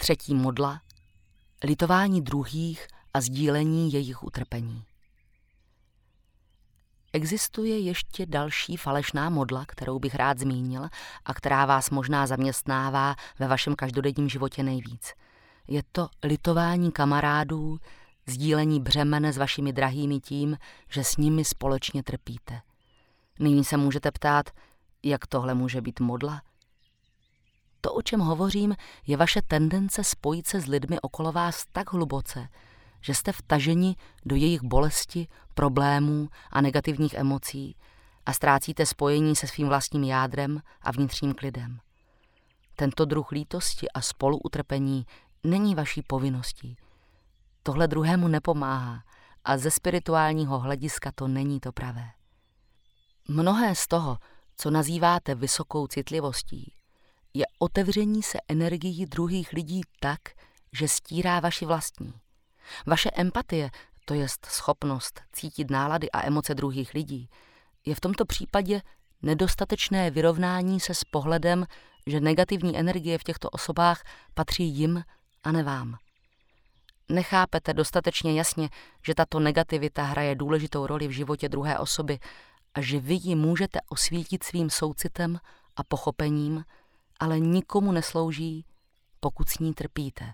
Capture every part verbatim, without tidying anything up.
Třetí modla, litování druhých a sdílení jejich utrpení. Existuje ještě další falešná modla, kterou bych rád zmínil a která vás možná zaměstnává ve vašem každodenním životě nejvíc. Je to litování kamarádů, sdílení břemene s vašimi drahými tím, že s nimi společně trpíte. Nyní se můžete ptát, jak tohle může být modla? To, o čem hovořím, je vaše tendence spojit se s lidmi okolo vás tak hluboce, že jste vtaženi do jejich bolesti, problémů a negativních emocí a ztrácíte spojení se svým vlastním jádrem a vnitřním klidem. Tento druh lítosti a spoluutrpení není vaší povinností. Tohle druhému nepomáhá a ze spirituálního hlediska to není to pravé. Mnohé z toho, co nazýváte vysokou citlivostí, je otevření se energií druhých lidí tak, že stírá vaši vlastní. Vaše empatie, to jest schopnost cítit nálady a emoce druhých lidí, je v tomto případě nedostatečné vyrovnání se s pohledem, že negativní energie v těchto osobách patří jim a ne vám. Nechápete dostatečně jasně, že tato negativita hraje důležitou roli v životě druhé osoby a že vy ji můžete osvítit svým soucitem a pochopením, ale nikomu neslouží, pokud s ní trpíte.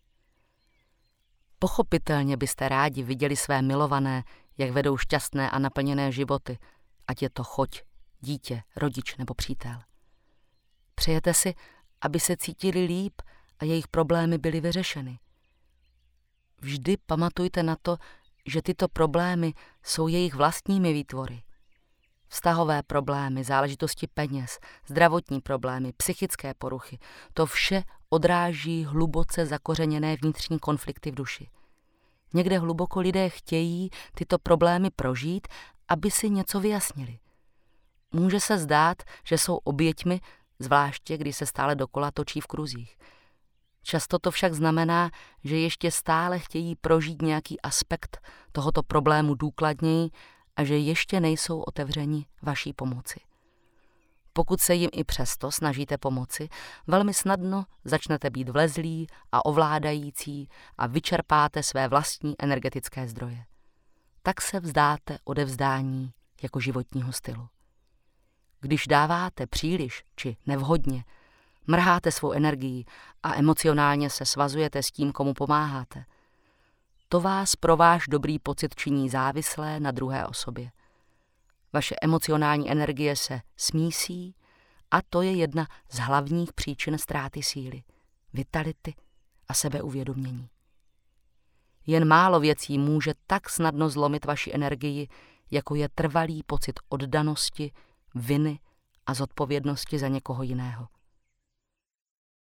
Pochopitelně byste rádi viděli své milované, jak vedou šťastné a naplněné životy, ať je to choť, dítě, rodič nebo přítel. Přejete si, aby se cítili líp a jejich problémy byly vyřešeny. Vždy pamatujte na to, že tyto problémy jsou jejich vlastními výtvory. Vztahové problémy, záležitosti peněz, zdravotní problémy, psychické poruchy, to vše odráží hluboce zakořeněné vnitřní konflikty v duši. Někde hluboko lidé chtějí tyto problémy prožít, aby si něco vyjasnili. Může se zdát, že jsou oběťmi, zvláště když se stále dokola točí v kruzích. Často to však znamená, že ještě stále chtějí prožít nějaký aspekt tohoto problému důkladněji a že ještě nejsou otevřeni vaší pomoci. Pokud se jim i přesto snažíte pomoci, velmi snadno začnete být vlezlí a ovládající a vyčerpáte své vlastní energetické zdroje. Tak se vzdáte odevzdání jako životního stylu. Když dáváte příliš či nevhodně, mrháte svou energii a emocionálně se svazujete s tím, komu pomáháte. To vás pro váš dobrý pocit činí závislé na druhé osobě. Vaše emocionální energie se smísí a to je jedna z hlavních příčin ztráty síly, vitality a sebeuvědomění. Jen málo věcí může tak snadno zlomit vaši energii, jako je trvalý pocit oddanosti, viny a zodpovědnosti za někoho jiného.